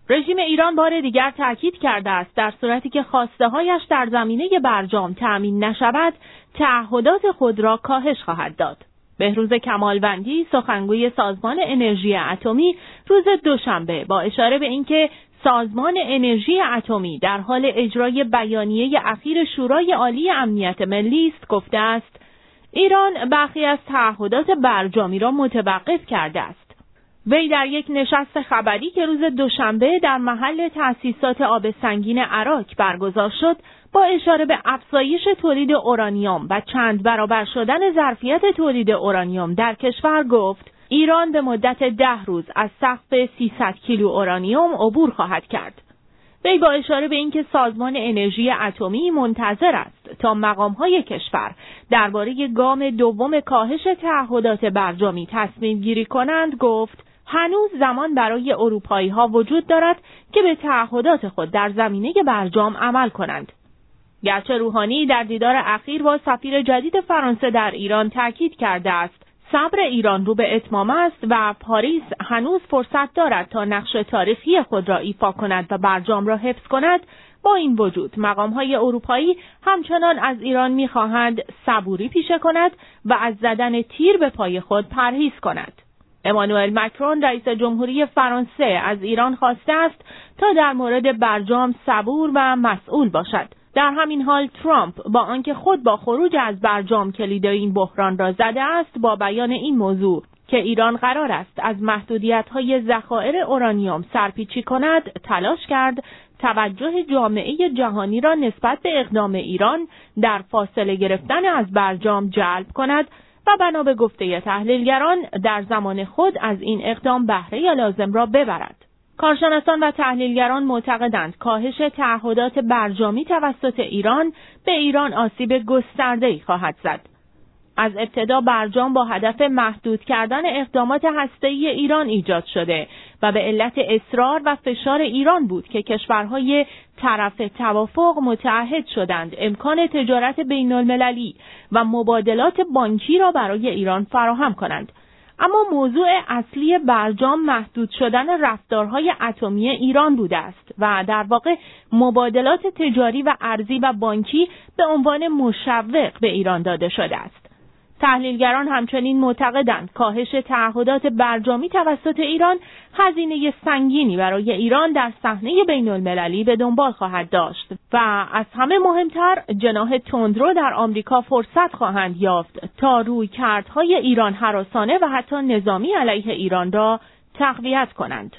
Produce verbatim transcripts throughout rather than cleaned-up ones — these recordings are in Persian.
رژیم ایران بار دیگر تاکید کرده است در صورتی که خواسته‌هایش در زمینه برجام تأمین نشود، تعهدات خود را کاهش خواهد داد. بهروز کمالوندی، سخنگوی سازمان انرژی اتمی، روز دوشنبه با اشاره به اینکه سازمان انرژی اتمی در حال اجرای بیانیه اخیر شورای عالی امنیت ملی است، گفته است ایران برخی از تعهدات برجامی را متوقف کرده است. وی در یک نشست خبری که روز دوشنبه در محل تأسیسات آب سنگین عراق برگزار شد، با اشاره به افزایش تولید اورانیوم و چند برابر شدن ظرفیت تولید اورانیوم در کشور گفت ایران به مدت ده روز از سقف سیصد کیلو اورانیوم عبور خواهد کرد. وی با اشاره به اینکه سازمان انرژی اتمی منتظر است تا مقام‌های کشور درباره گام دوم کاهش تعهدات برجامی تصمیم گیری کنند گفت هنوز زمان برای اروپایی‌ها وجود دارد که به تعهدات خود در زمینه برجام عمل کنند. گرچه روحانی در دیدار اخیر با سفیر جدید فرانسه در ایران تاکید کرده است صبر ایران رو به اتمام است و پاریس هنوز فرصت دارد تا نقش تاریخی خود را ایفا کند و برجام را حفظ کند، با این وجود مقام‌های اروپایی همچنان از ایران می‌خواهند صبوری پیشه کند و از زدن تیر به پای خود پرهیز کند. امانوئل مکرون رئیس جمهوری فرانسه از ایران خواسته است تا در مورد برجام صبور و مسئول باشد. در همین حال ترامپ با آنکه خود با خروج از برجام کلید این بحران را زده است، با بیان این موضوع که ایران قرار است از محدودیت‌های ذخایر اورانیوم سرپیچی کند، تلاش کرد توجه جامعه جهانی را نسبت به اقدام ایران در فاصله گرفتن از برجام جلب کند و بنا به گفته تحلیلگران در زمان خود از این اقدام بهره لازم را ببرد. کارشناسان و تحلیلگران معتقدند کاهش تعهدات برجامی توسط ایران به ایران آسیب گسترده‌ای خواهد زد. از ابتدا برجام با هدف محدود کردن اقدامات هسته‌ای ایران ایجاد شده و به علت اصرار و فشار ایران بود که کشورهای طرف توافق متعهد شدند امکان تجارت بین‌المللی و مبادلات بانکی را برای ایران فراهم کنند. اما موضوع اصلی برجام محدود شدن رفتارهای اتمی ایران بوده است و در واقع مبادلات تجاری و ارزی و بانکی به عنوان مشوق به ایران داده شده است. تحلیلگران همچنین معتقدند کاهش تعهدات برجامی توسط ایران هزینه سنگینی برای ایران در صحنه بین‌المللی به دنبال خواهد داشت و از همه مهمتر جناح تندرو در آمریکا فرصت خواهند یافت تا رویکردهای ایران هراسانه و حتی نظامی علیه ایران را تقویت کنند.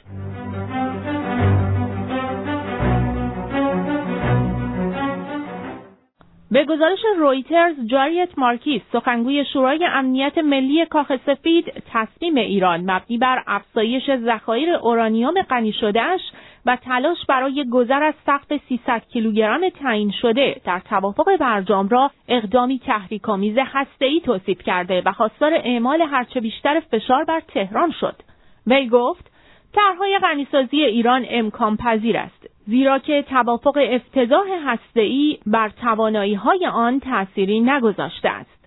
به گزارش رویترز، جاریت مارکیس، سخنگوی شورای امنیت ملی کاخ سفید، تصمیم ایران مبنی بر افزایش ذخایر اورانیوم غنی شده‌اش و تلاش برای گذر از سقف سیصد کیلوگرم تعیین شده در توافق برجام را اقدامی تحریک‌آمیز هسته‌ای توصیف کرده و خواستار اعمال هرچه بیشتر فشار بر تهران شد. وی گفت طرح‌های غنیسازی ایران امکان پذیر است، زیرا که توافق افتضاح هسته‌ای بر توانایی‌های آن تأثیری نگذاشته است.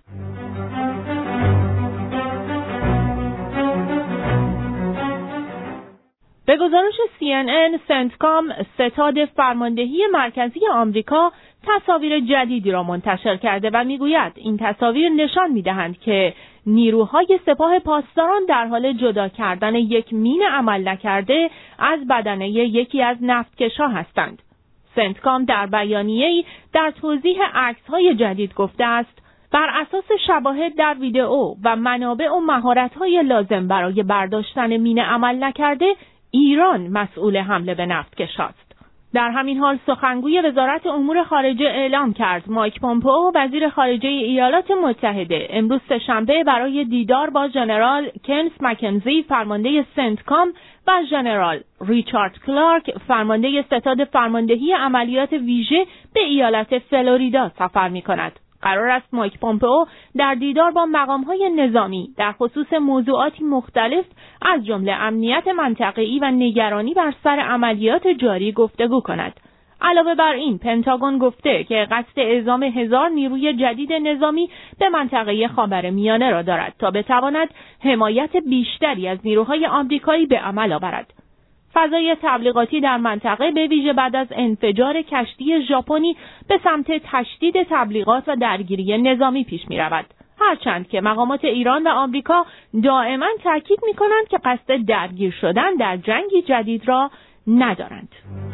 به گزارش سی ان ان، سنتکام، ستاد فرماندهی مرکزی آمریکا تصاویر جدیدی را منتشر کرده و میگوید این تصاویر نشان می‌دهند که نیروهای سپاه پاسداران در حال جدا کردن یک مین عمل نکرده از بدنه یکی از نفتکش‌ها هستند. سنتکام در بیانیه‌ای در توضیح عکس‌های جدید گفته است بر اساس شواهد در ویدئو و منابع و مهارت‌های لازم برای برداشتن مین عمل نکرده، ایران مسئول حمله به نفتکش است. در همین حال سخنگوی وزارت امور خارجه اعلام کرد مایک پومپئو، وزیر خارجه ایالات متحده، امروز سه‌شنبه برای دیدار با ژنرال کنس مکنزی، فرمانده سنتکام، و ژنرال ریچارد کلارک، فرمانده ستاد فرماندهی عملیات ویژه، به ایالت فلوریدا سفر می‌کند. قرار است مایک پومپئو در دیدار با مقام‌های نظامی در خصوص موضوعاتی مختلف از جمله امنیت منطقه‌ای و نگرانی بر سر عملیات جاری گفتگو کند. علاوه بر این، پنتاگون گفته که قصد اعزام هزار نیروی جدید نظامی به منطقه خاورمیانه را دارد تا بتواند حمایت بیشتری از نیروهای آمریکایی به عمل آورد. فضای تبلیغاتی در منطقه به ویژه بعد از انفجار کشتی ژاپنی به سمت تشدید تبلیغات و درگیری نظامی پیش می رود. هرچند که مقامات ایران و آمریکا دائما تاکید می کنند که قصد درگیر شدن در جنگی جدید را ندارند.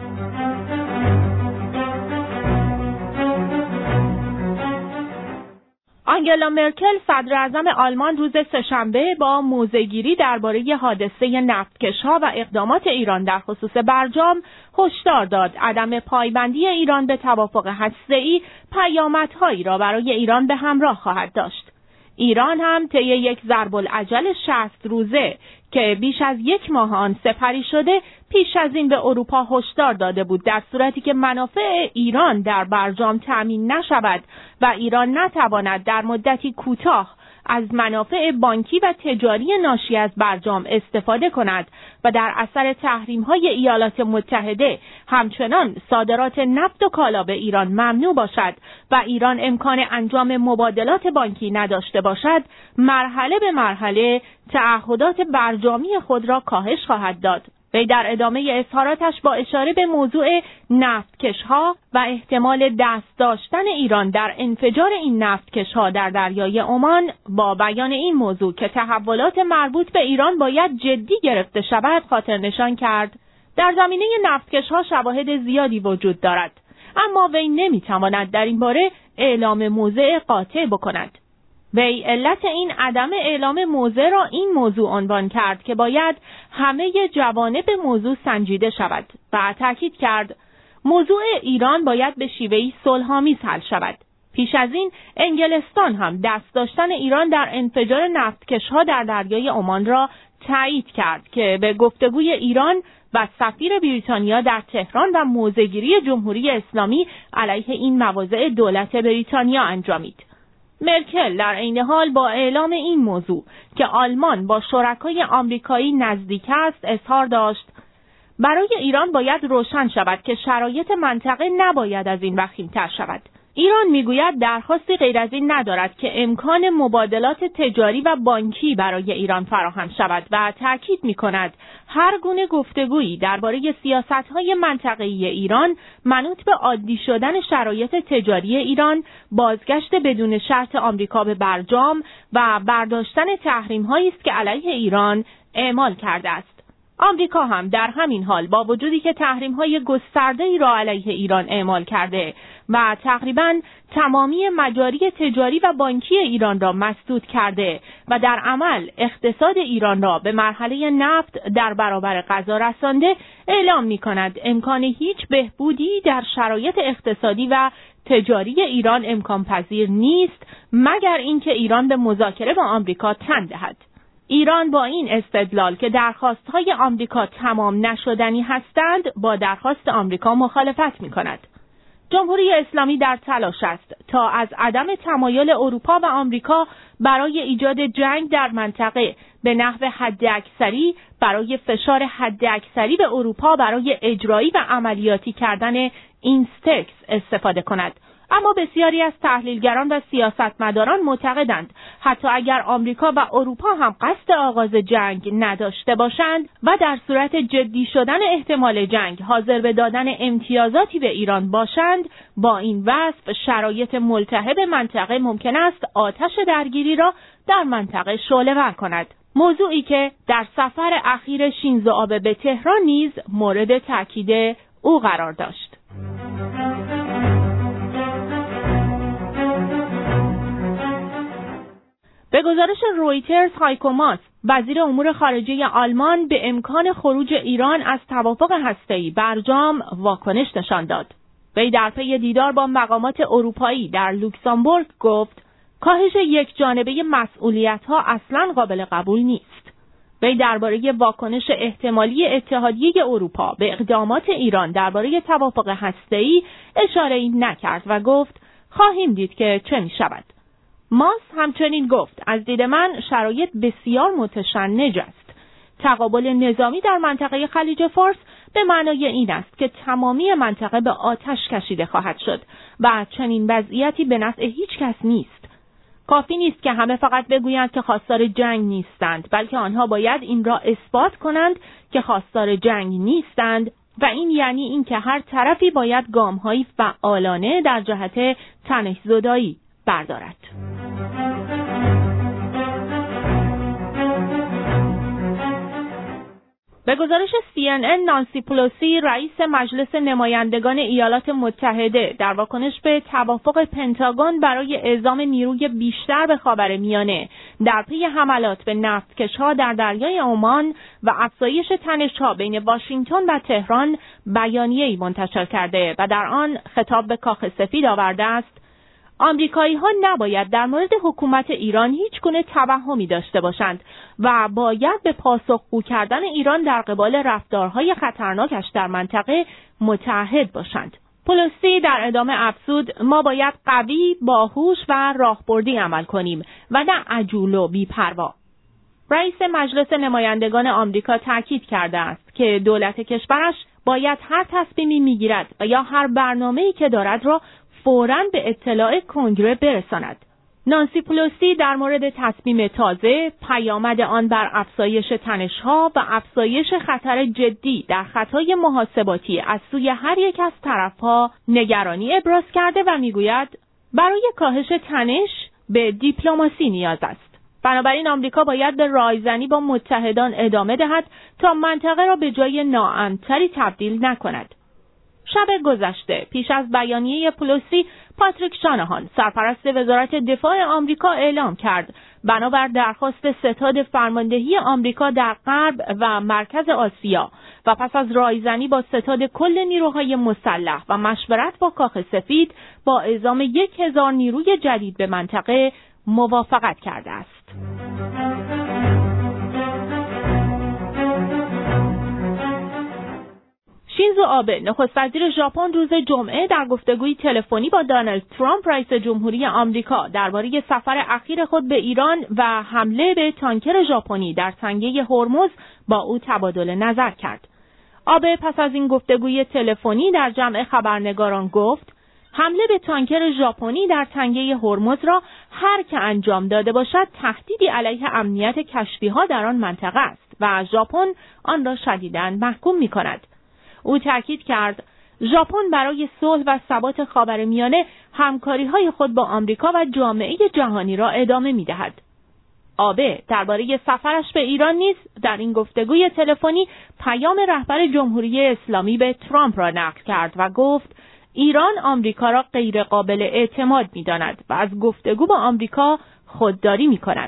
آنگلا مرکل صدر اعظم آلمان روز سه‌شنبه با موضع‌گیری درباره حادثه نفتکش‌ها و اقدامات ایران در خصوص برجام هشدار داد عدم پایبندی ایران به توافق هسته‌ای پیامدهایی را برای ایران به همراه خواهد داشت. ایران هم طی یک ضرب‌الاجل شصت روزه که بیش از یک ماه آن سپری شده پیش از این به اروپا هشدار داده بود در صورتی که منافع ایران در برجام تأمین نشود و ایران نتواند در مدتی کوتاه از منافع بانکی و تجاری ناشی از برجام استفاده کند و در اثر تحریم‌های ایالات متحده همچنان صادرات نفت و کالا به ایران ممنوع باشد و ایران امکان انجام مبادلات بانکی نداشته باشد، مرحله به مرحله تعهدات برجامی خود را کاهش خواهد داد. وی در ادامه اظهاراتش با اشاره به موضوع نفتکش‌ها و احتمال دست داشتن ایران در انفجار این نفتکش‌ها در دریای عمان با بیان این موضوع که تحولات مربوط به ایران باید جدی گرفته شود خاطر نشان کرد در زمینه نفتکش‌ها شواهد زیادی وجود دارد، اما وی نمی‌تواند در این باره اعلام موضع قاطع بکند. وی علت این عدم اعلام موضع را این موضوع عنوان کرد که باید همه جوانب موضوع سنجیده شود و تاکید کرد موضوع ایران باید به شیوهی صلح‌آمیز حل شود. پیش از این انگلستان هم دست داشتن ایران در انفجار نفتکش‌ها در دریای عمان را تایید کرد که به گفتگوی ایران و سفیر بریتانیا در تهران و موضع‌گیری جمهوری اسلامی علیه این مواضع دولت بریتانیا انجامید. مرکل در عین حال با اعلام این موضوع که آلمان با شرکای آمریکایی نزدیک است اظهار داشت برای ایران باید روشن شود که شرایط منطقه نباید از این وخیم‌تر شود. ایران میگوید درخواستی غیر از این ندارد که امکان مبادلات تجاری و بانکی برای ایران فراهم شود و تاکید می‌کند هر گونه گفتگویی درباره سیاست‌های منطقه‌ای ایران منوط به عادی شدن شرایط تجاری ایران، بازگشت بدون شرط آمریکا به برجام و برداشتن تحریم‌هایی است که علیه ایران اعمال کرده است. آمریکا هم در همین حال با وجودی که تحریم‌های گسترده‌ای را علیه ایران اعمال کرده و تقریباً تمامی مجاری تجاری و بانکی ایران را مسدود کرده و در عمل اقتصاد ایران را به مرحله نفت در برابر غذا رسانده، اعلام می‌کند امکان هیچ بهبودی در شرایط اقتصادی و تجاری ایران امکان پذیر نیست مگر اینکه ایران به مذاکره با آمریکا تن دهد. ایران با این استدلال که درخواست‌های آمریکا تمام نشدنی هستند با درخواست آمریکا مخالفت می‌کند. جمهوری اسلامی در تلاش است تا از عدم تمایل اروپا و آمریکا برای ایجاد جنگ در منطقه به نحو حداکثری برای فشار حداکثری به اروپا برای اجرایی و عملیاتی کردن اینستکس استفاده کند. اما بسیاری از تحلیلگران و سیاستمداران معتقدند حتی اگر آمریکا و اروپا هم قصد آغاز جنگ نداشته باشند و در صورت جدی شدن احتمال جنگ حاضر به دادن امتیازاتی به ایران باشند، با این وصف شرایط ملتهب منطقه ممکن است آتش درگیری را در منطقه شعله‌ور کند. موضوعی که در سفر اخیر شینزو آبه به تهران نیز مورد تاکید او قرار داشت. به گزارش رویترز، هایکو ماس، وزیر امور خارجه آلمان، به امکان خروج ایران از توافق هسته‌ای برجام واکنش نشان داد. وی در پی دیدار با مقامات اروپایی در لوکزامبورگ گفت کاهش یک جانبه مسئولیت‌ها اصلاً قابل قبول نیست. وی درباره واکنش احتمالی اتحادیه اروپا به اقدامات ایران درباره توافق هسته‌ای اشاره‌ای نکرد و گفت خواهیم دید که چه می‌شود. ماس همچنین گفت از دید من شرایط بسیار متشنج است. تقابل نظامی در منطقه خلیج فارس به معنای این است که تمامی منطقه به آتش کشیده خواهد شد و چنین وضعیتی به نفع هیچ کس نیست. کافی نیست که همه فقط بگویند که خواستار جنگ نیستند، بلکه آنها باید این را اثبات کنند که خواستار جنگ نیستند و این یعنی اینکه هر طرفی باید گام‌های فعالانه در جهت تنش‌زدایی بردارد. به گزارش سی ان ان، نانسی پلوسی، رئیس مجلس نمایندگان ایالات متحده، در واکنش به توافق پنتاگون برای اعزام نیروی بیشتر به خاورمیانه در پی حملات به نفتکش‌ها در دریای عمان و افزایش تنش‌ها بین واشنگتن و تهران، بیانیه‌ای منتشر کرده و در آن خطاب به کاخ سفید آورده است: آمریکایی‌ها نباید در مورد حکومت ایران هیچ گونه توهمی داشته باشند و باید به پاسخگو کردن ایران در قبال رفتارهای خطرناکش در منطقه متعهد باشند. پلوسی در ادامه افزود: ما باید قوی، باهوش و راهبردی عمل کنیم و نه عجول و بی‌پروا. رئیس مجلس نمایندگان آمریکا تاکید کرده است که دولت کشورش باید هر تصمیمی میگیرد و یا هر برنامه‌ای که دارد را فوراً به اطلاع کنگره برساند. نانسی پلوسی در مورد تصمیم تازه، پیامد آن بر افزایش تنش‌ها و افزایش خطر جدی در خطای محاسباتی از سوی هر یک از طرف‌ها نگرانی ابراز کرده و میگوید برای کاهش تنش به دیپلماسی نیاز است. بنابراین آمریکا باید به رایزنی با متحدان ادامه دهد تا منطقه را به جای ناامن‌تری تبدیل نکند. شب گذشته پیش از بیانیه پلوسی، پاتریک شانهان، سرپرست وزارت دفاع آمریکا، اعلام کرد بنابر درخواست ستاد فرماندهی آمریکا در غرب و مرکز آسیا و پس از رایزنی با ستاد کل نیروهای مسلح و مشورت با کاخ سفید، با اعزام یک هزار نیروی جدید به منطقه موافقت کرده است. شینزو آبه، نخست وزیر ژاپن، روز جمعه در گفتگوی تلفنی با دونالد ترامپ، رئیس جمهوری آمریکا، درباره سفر اخیر خود به ایران و حمله به تانکر ژاپنی در تنگه هرمز با او تبادل نظر کرد. آبه پس از این گفتگوی تلفنی در جمع خبرنگاران گفت: حمله به تانکر ژاپنی در تنگه هرمز را هر که انجام داده باشد تهدیدی علیه امنیت کشتی‌ها در آن منطقه است و ژاپن آن را شدیداً محکوم می‌کند. او تاکید کرد ژاپن برای صلح و ثبات خاورمیانه همکاری‌های خود با آمریکا و جامعه جهانی را ادامه می‌دهد. آبه درباره سفرش به ایران نیز در این گفتگوی تلفنی پیام رهبر جمهوری اسلامی به ترامپ را نقل کرد و گفت ایران آمریکا را غیر قابل اعتماد می‌داند و از گفتگو با آمریکا خودداری می‌کند.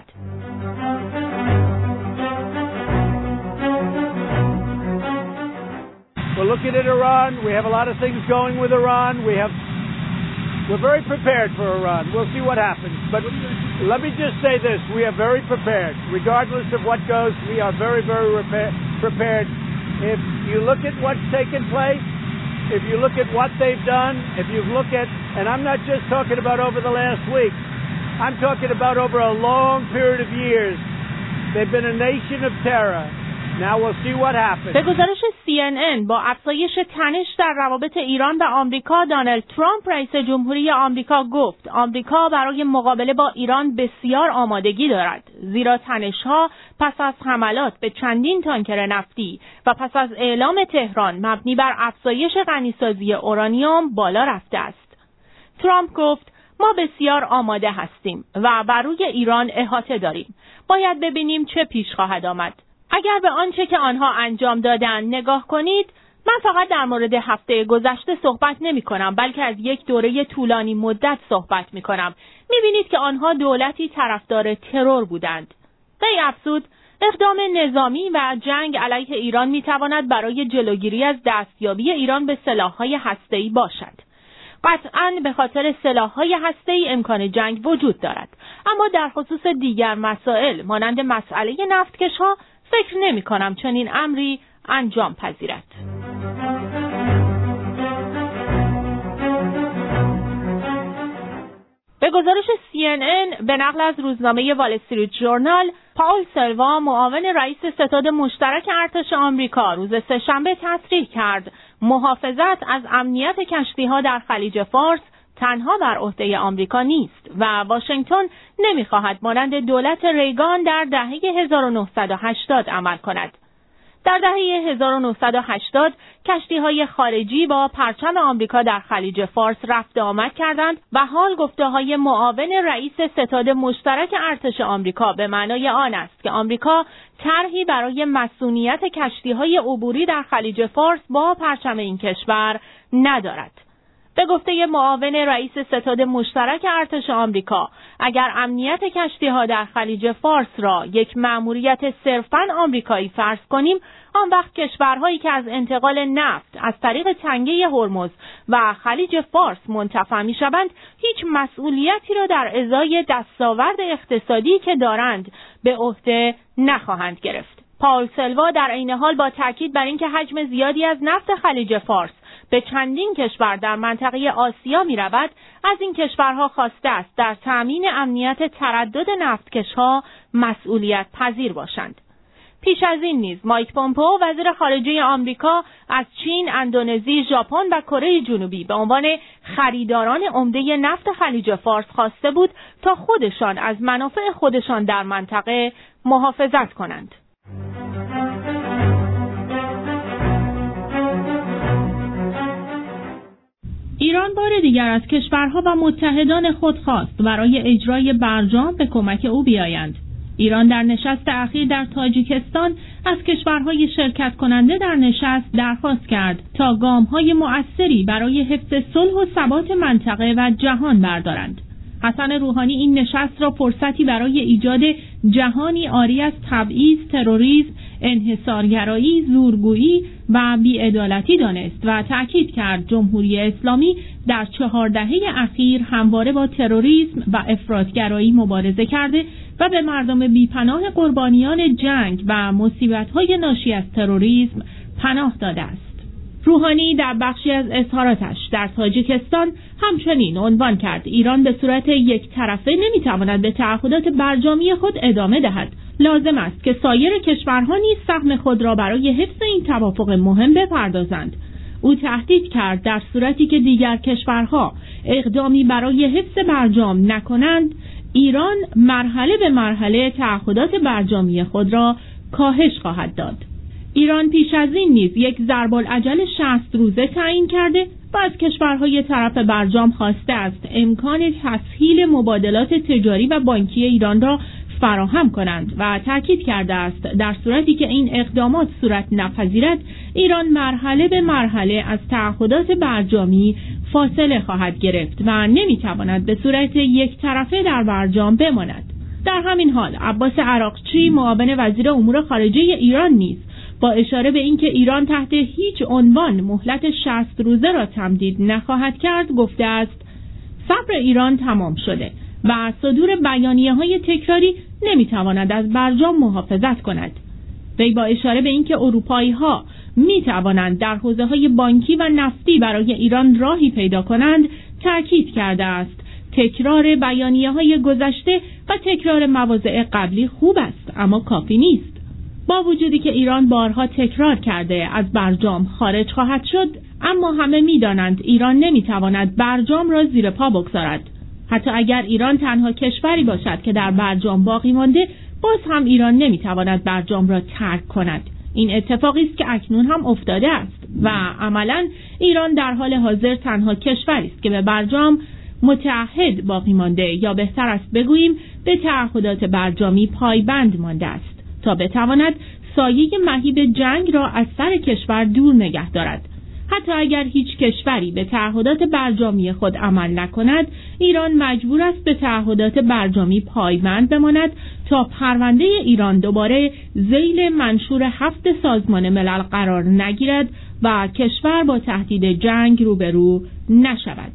We're looking at Iran. We have a lot of things going with Iran. We have, we're very prepared for Iran. We'll see what happens. But let me just say this. We are very prepared. Regardless of what goes, we are very, very repair, prepared. If you look at what's taken place, if you look at what they've done, if you look at, and I'm not just talking about over the last week, I'm talking about over a long period of years. They've been a nation of terror. Now we'll see what happens. به گزارش سی ان ان، با افزایش تنش در روابط ایران و آمریکا، دونالد ترامپ، رئیس جمهوری آمریکا، گفت آمریکا برای مقابله با ایران بسیار آمادگی دارد، زیرا تنش‌ها پس از حملات به چندین تانکر نفتی و پس از اعلام تهران مبنی بر افزایش غنیسازی اورانیوم بالا رفته است. ترامپ گفت ما بسیار آماده هستیم و بر روی ایران احاطه داریم. باید ببینیم چه پیش خواهد آمد. اگر به آنچه که آنها انجام دادن نگاه کنید، من فقط در مورد هفته گذشته صحبت نمی کنم، بلکه از یک دوره طولانی مدت صحبت می کنم. می بینید که آنها دولتی طرفدار ترور بودند. وی افزود اقدام نظامی و جنگ علیه ایران می تواند برای جلوگیری از دستیابی ایران به سلاح‌های هسته‌ای باشد. قطعاً به خاطر سلاح‌های هسته‌ای امکان جنگ وجود دارد، اما در خصوص دیگر مسائل مانند مسئله نفتکش‌ها فکر نمی کنم چنین امری انجام پذیرد. به گزارش سی ان ان به نقل از روزنامه وال استریت ژورنال، پاول سلوا، معاون رئیس ستاد مشترک ارتش آمریکا، روز سه‌شنبه تصریح کرد محافظت از امنیت کشتی‌ها در خلیج فارس تنها بر عهده آمریکا نیست و واشنگتن نمی‌خواهد مانند دولت ریگان در دهه هزار و نهصد و هشتاد عمل کند. در دهه هزار و نهصد و هشتاد کشتی‌های خارجی با پرچم آمریکا در خلیج فارس رفت آمد کردند و حال گفته‌های معاون رئیس ستاد مشترک ارتش آمریکا به معنای آن است که آمریکا طرحی برای مصونیت کشتی‌های عبوری در خلیج فارس با پرچم این کشور ندارد. به گفته معاون رئیس ستاد مشترک ارتش آمریکا، اگر امنیت کشتی‌ها در خلیج فارس را یک مأموریت صرفاً آمریکایی فرض کنیم، آن وقت کشورهایی که از انتقال نفت از طریق تنگه هرمز و خلیج فارس منتفع می‌شوند، هیچ مسئولیتی را در ازای دستاورد اقتصادی که دارند به عهده نخواهند گرفت. پاول سلوا در عین حال با تاکید بر اینکه حجم زیادی از نفت خلیج فارس به چندین کشور در منطقه آسیا می رود، از این کشورها خواسته است در تأمین امنیت تردد نفتکش‌ها مسئولیت پذیر باشند. پیش از این نیز مایک پومپئو وزیر خارجه آمریکا از چین، اندونزی، ژاپن و کره جنوبی به عنوان خریداران عمده نفت خلیج فارس خواسته بود تا خودشان از منافع خودشان در منطقه محافظت کنند. ایران بار دیگر از کشورها و متحدان خود خواست برای اجرای برجام به کمک او بیایند. ایران در نشست اخیر در تاجیکستان از کشورهای شرکت کننده در نشست درخواست کرد تا گام‌های مؤثری برای حفظ صلح و ثبات منطقه و جهان بردارند. حسن روحانی این نشست را فرصتی برای ایجاد جهانی عاری از تبعیض، تروریسم، انحصارگرایی، زورگویی و بی‌عدالتی دانست و تأکید کرد جمهوری اسلامی در چهار دهه اخیر همواره با تروریسم و افراطگرایی مبارزه کرده و به مردم بیپناه قربانیان جنگ و مصیبت‌های ناشی از تروریسم پناه داده است. روحانی در بخشی از اظهاراتش در تاجیکستان همچنین عنوان کرد ایران به صورت یک طرفه نمیتواند به تعهدات برجامی خود ادامه دهد. لازم است که سایر کشورها نیز سهم خود را برای حفظ این توافق مهم بپردازند. او تهدید کرد در صورتی که دیگر کشورها اقدامی برای حفظ برجام نکنند، ایران مرحله به مرحله تعهدات برجامی خود را کاهش خواهد داد. ایران پیش از این نیز یک ضرب العجل شصت روزه تعیین کرده و از کشورهای طرف برجام خواسته است امکان تسهیل مبادلات تجاری و بانکی ایران را فراهم کنند و تاکید کرده است در صورتی که این اقدامات صورت نپذیرد، ایران مرحله به مرحله از تعهدات برجامی فاصله خواهد گرفت و نمیتواند به صورت یک طرفه در برجام بماند. در همین حال عباس عراقچی معاون وزیر امور خارجه ایران نیز با اشاره به اینکه ایران تحت هیچ عنوان مهلت شصت روزه را تمدید نخواهد کرد گفته است صبر ایران تمام شده و صدور بیانیه‌های تکراری نمیتواند از برجام محافظت کند. وی با اشاره به اینکه اروپایی‌ها میتوانند در حوزه‌های بانکی و نفتی برای ایران راهی پیدا کنند تاکید کرده است تکرار بیانیه‌های گذشته و تکرار مواضع قبلی خوب است اما کافی نیست. با وجودی که ایران بارها تکرار کرده از برجام خارج خواهد شد، اما همه می‌دانند ایران نمی‌تواند برجام را زیر پا بگذارد. حتی اگر ایران تنها کشوری باشد که در برجام باقی مانده، باز هم ایران نمی‌تواند برجام را ترک کند. این اتفاقی است که اکنون هم افتاده است و عملاً ایران در حال حاضر تنها کشوری است که به برجام متعهد باقی مانده یا بهتر است بگوییم به تعهدات برجامی پایبند مانده است تا بتواند سایه مهیب جنگ را از سر کشور دور نگه دارد. حتی اگر هیچ کشوری به تعهدات برجامی خود عمل نکند، ایران مجبور است به تعهدات برجامی پایبند بماند تا پرونده ایران دوباره ذیل منشور هفت سازمان ملل قرار نگیرد و کشور با تهدید جنگ روبرو نشود.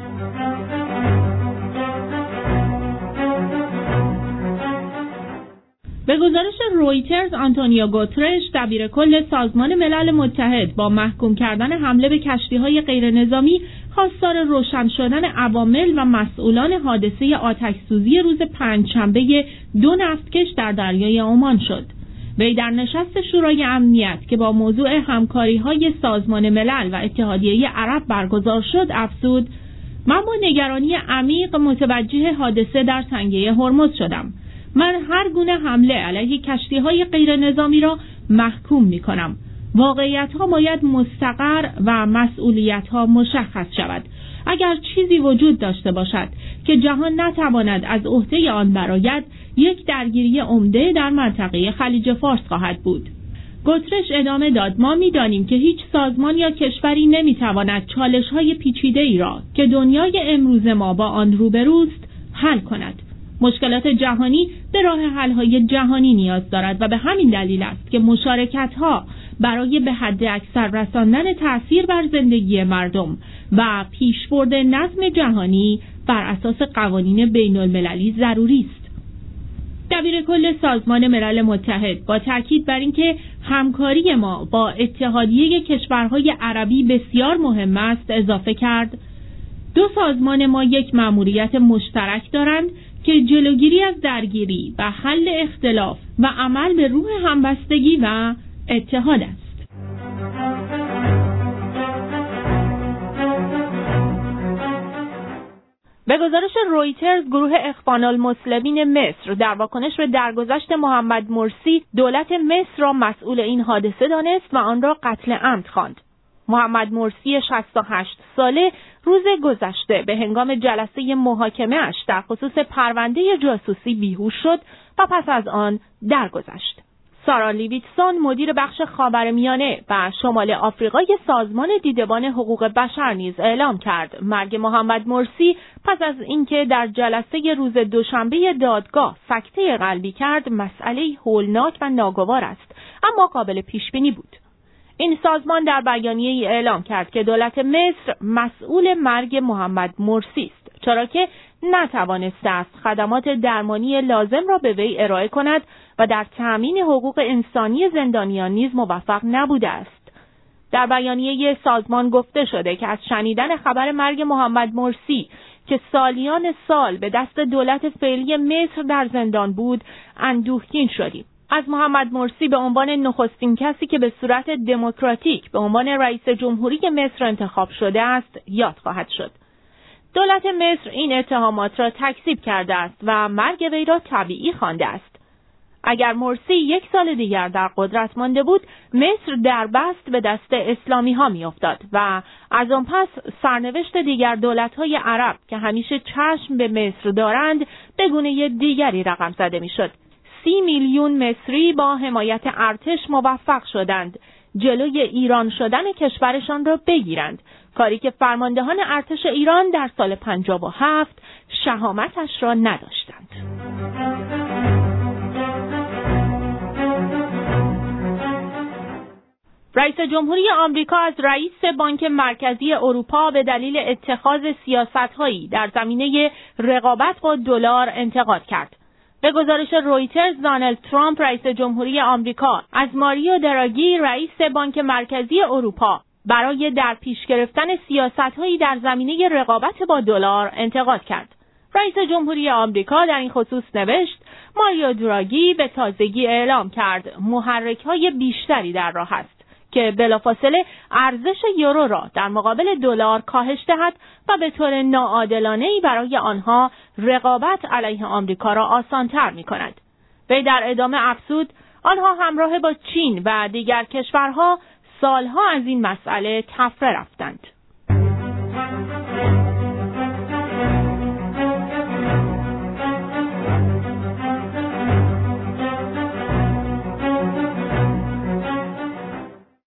به گزارش رویترز، آنتونیو گوترش، دبیر کل سازمان ملل متحد، با محکوم کردن حمله به کشتی‌های غیرنظامی خواستار روشن شدن عوامل و مسئولان حادثه آتش‌سوزی روز پنجشنبه دو نفتکش در دریای عمان شد. وی در نشست شورای امنیت که با موضوع همکاری‌های سازمان ملل و اتحادیه عرب برگزار شد افزود: من با نگرانی عمیق متوجه حادثه در تنگه هرمز شدم. من هر گونه حمله علیه کشتی‌های غیر نظامی را محکوم می‌کنم. واقعیت‌ها باید مستقر و مسئولیت‌ها مشخص شود. اگر چیزی وجود داشته باشد که جهان نتواند از عهده آن برآید، یک درگیری عمده در منطقه خلیج فارس خواهد بود. گوترش ادامه داد: ما می‌دانیم که هیچ سازمان یا کشوری نمی‌تواند چالش‌های پیچیده‌ای را که دنیای امروز ما با آن روبروست حل کند. مشکلات جهانی به راه حل‌های جهانی نیاز دارد و به همین دلیل است که مشارکت‌ها برای به حد اکثر رساندن تأثیر بر زندگی مردم و پیشبرد نظم جهانی بر اساس قوانین بین‌المللی ضروری است. دبیر کل سازمان ملل متحد با تاکید بر اینکه همکاری ما با اتحادیه کشورهای عربی بسیار مهم است اضافه کرد: دو سازمان ما یک مأموریت مشترک دارند که جلوگیری از درگیری و حل اختلاف و عمل به روح همبستگی و اتحاد است. به گزارش رویترز، گروه اخوان المسلمین مصر در واکنش به درگذشت محمد مرسی دولت مصر را مسئول این حادثه دانست و آن را قتل عمد خواند. محمد مرسی شصت و هشت ساله روز گذشته به هنگام جلسه محاکمه اش در خصوص پرونده جاسوسی بیهوش شد و پس از آن درگذشت. سارا لیویتسون، مدیر بخش خاورمیانه و شمال آفریقای سازمان دیدبان حقوق بشر نیز اعلام کرد مرگ محمد مرسی پس از اینکه در جلسه روز دوشنبه دادگاه سکته قلبی کرد مسئله هولناک و ناگوار است، اما قابل پیش بینی بود. این سازمان در بیانیه‌ای اعلام کرد که دولت مصر مسئول مرگ محمد مرسی است، چرا که نتوانسته است خدمات درمانی لازم را به وی ارائه کند و در تأمین حقوق انسانی زندانیان نیز موفق نبوده است. در بیانیه سازمان گفته شده که از شنیدن خبر مرگ محمد مرسی که سالیان سال به دست دولت فعلی مصر در زندان بود اندوهگین شدیم. از محمد مرسی به عنوان نخستین کسی که به صورت دموکراتیک به عنوان رئیس جمهوری مصر انتخاب شده است یاد خواهد شد. دولت مصر این اتهامات را تکذیب کرده است و مرگ وی را طبیعی خوانده است. اگر مرسی یک سال دیگر در قدرت مانده بود، مصر در بست به دست اسلامی ها می افتاد و از آن پس سرنوشت دیگر دولت های عرب که همیشه چشم به مصر دارند به گونه دیگری رقم زده می شد. سی میلیون مصری با حمایت ارتش موفق شدند جلوی ایران شدن کشورشان را بگیرند، کاری که فرماندهان ارتش ایران در سال پنجاه و هفت شهامتش را نداشتند. رئیس جمهوری آمریکا از رئیس بانک مرکزی اروپا به دلیل اتخاذ سیاست‌هایی در زمینه رقابت با دلار انتقاد کرد. به گزارش رویترز، دونالد ترامپ رئیس جمهوری آمریکا از ماریو دراگی رئیس بانک مرکزی اروپا برای در پیش گرفتن سیاست‌هایی در زمینه رقابت با دلار انتقاد کرد. رئیس جمهوری آمریکا در این خصوص نوشت: ماریو دراگی به تازگی اعلام کرد محرک‌های بیشتری در راه است که بلافاصله ارزش یورو را در مقابل دلار کاهش دهد و به طور ناعادلانه‌ای برای آنها رقابت علیه آمریکا را آسان‌تر می‌کند. وی در ادامه افزود: آنها همراه با چین و دیگر کشورها سالها از این مسئله طفره رفتند.